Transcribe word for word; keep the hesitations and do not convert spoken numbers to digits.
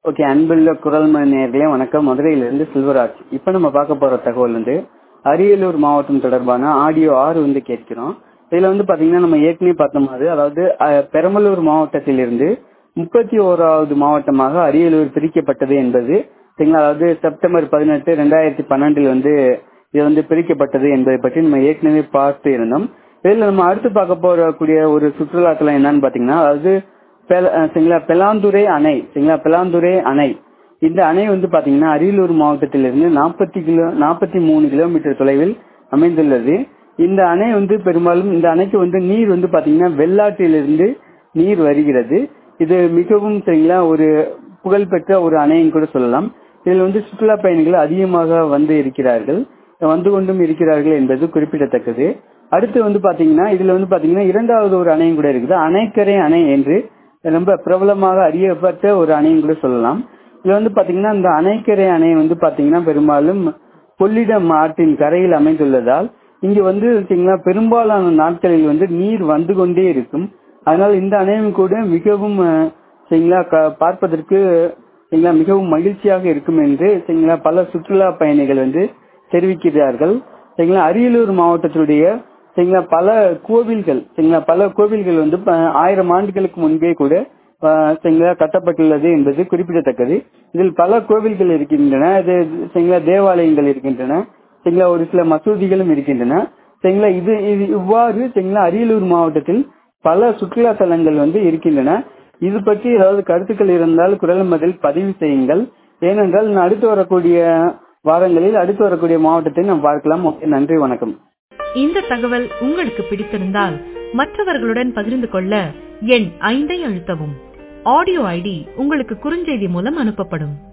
Okay, அன்புள்ள குரல்மணி நேயர்களே வணக்கம். மதுரையிலிருந்து செல்வராஜ். இப்ப நம்ம பார்க்க போற தகவல் வந்து அரியலூர் மாவட்டம் தொடர்பான ஆடியோ ஆறு வந்து கேட்கிறோம். இதுல வந்து பாத்தீங்கன்னா நம்ம ஏற்கனவே பார்த்த மாதிரி, அதாவது அஹ், பெரம்பலூர் மாவட்டத்திலிருந்து முப்பத்தி ஓராவது மாவட்டமாக அரியலூர் பிரிக்கப்பட்டது என்பது சரிங்களா. அதாவது செப்டம்பர் பதினெட்டு ரெண்டாயிரத்தி பன்னெண்டில் வந்து இது வந்து பிரிக்கப்பட்டது என்பதை பற்றி நம்ம ஏற்கனவே பார்த்து இருந்தோம். இதுல நம்ம அடுத்து பார்க்க போறக்கூடிய ஒரு சுற்றுலாத்தலம் என்னன்னு பாத்தீங்கன்னா, அதாவது பெல- அஹ் சரிங்களா பெலாந்துறை அணை சரிங்களா பெலாந்துறை அணை. இந்த அணை வந்து பாத்தீங்கன்னா அரியலூர் மாவட்டத்திலிருந்து நாற்பத்தி கிலோ நாற்பத்தி மூணு கிலோமீட்டர் தொலைவில் அமைந்துள்ளது. இந்த அணை வந்து பெரும்பாலும் இந்த அணைக்கு வந்து நீர் வந்து பாத்தீங்கன்னா வெள்ளாற்றிலிருந்து நீர் வருகிறது. இது மிகவும் சரிங்களா ஒரு புகழ்பெற்ற ஒரு அணைன்னு கூட சொல்லலாம். இதில் வந்து சுற்றுலா பயணிகள் அதிகமாக வந்து இருக்கிறார்கள் வந்து கொண்டும் இருக்கிறார்கள் என்பது குறிப்பிடத்தக்கது. அடுத்து வந்து பாத்தீங்கன்னா இதுல வந்து பாத்தீங்கன்னா இரண்டாவது ஒரு அணையும் கூட இருக்குது. அணைக்கரை அணை என்று ரொம்ப பிரபலமாக அறியப்பட்ட ஒரு அணையும் கூட சொல்லலாம். இதுல வந்து பாத்தீங்கன்னா இந்த அணைக்கரை அணை வந்து பாத்தீங்கன்னா பெரும்பாலும் கொள்ளிடம் ஆற்றின் கரையில் அமைந்துள்ளதால் இங்கு வந்து பாத்தீங்கன்னா பெரும்பாலான நாட்களில் வந்து நீர் வந்து கொண்டே இருக்கும். அதனால் இந்த அணையும் கூட மிகவும் அஹ், சரிங்களா க- பார்ப்பதற்கு சரிங்களா மிகவும் மகிழ்ச்சியாக இருக்கும் என்று சரிங்களா பல சுற்றுலா பயணிகள் வந்து தெரிவிக்கிறார்கள். சரிங்களா அரியலூர் மாவட்டத்தினுடைய சரிங்களா பல கோவில்கள் சரிங்களா பல கோவில்கள் வந்து ப- ஆயிரம் ஆண்டுகளுக்கு முன்பே கூட அஹ், சரிங்களா கட்டப்பட்டுள்ளது என்பது குறிப்பிடத்தக்கது. இதில் பல கோவில்கள் இருக்கின்றன. இது சரிங்களா தேவாலயங்கள் இருக்கின்றன. சரிங்களா ஒரு சில மசூதிகளும் இருக்கின்றன. சரிங்களா இது இது இவ்வாறு சரிங்களா அரியலூர் மாவட்டத்தில் பல சுற்றுலா தலங்கள் வந்து இருக்கின்றன. இது பற்றி ஏதாவது கருத்துக்கள் இருந்தால் குரல் மதில் பதிவு செய்யுங்கள். ஏனென்றால் நான் அடுத்து வரக்கூடிய வாரங்களில் அடுத்து வரக்கூடிய மாவட்டத்தை நாம் பார்க்கலாம். ஓகே, நன்றி, வணக்கம். இந்த தகவல் உங்களுக்கு பிடித்திருந்தால் மற்றவர்களுடன் பகிர்ந்து கொள்ள எண் ஐந்தை அழுத்தவும். ஆடியோ ஐடி உங்களுக்கு குறுஞ்செய்தி மூலம் அனுப்பப்படும்.